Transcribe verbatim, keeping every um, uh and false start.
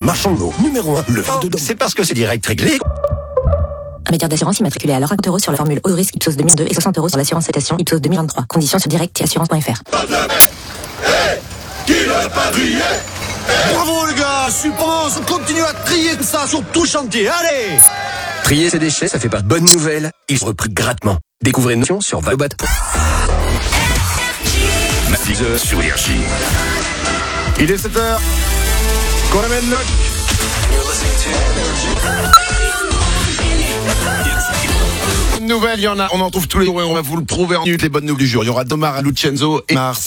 Marchand de l'eau, numéro un, le vin de dom. C'est parce que c'est direct réglé. Un médiateur d'assurance immatriculé alors cinquante euros sur la formule haut risque Ipsos deux mille deux et soixante euros sur l'assurance citation Ipsos deux mille vingt-trois. Conditions sur direct assurance point f r. Bravo les gars, super, on continue à trier comme ça sur tout chantier, allez. Trier ses déchets, ça fait pas de bonnes nouvelles. Ils se recrutent gratuitement. Découvrez une notion sur Valobat. six heures sur Énergie. Il est sept heures. Qu'on amène le... Bonne nouvelle, il y en a, on en trouve tous les jours et on va vous le prouver en minutes les bonnes nouvelles du jour. Il y aura Domar à Lucenzo et Mars.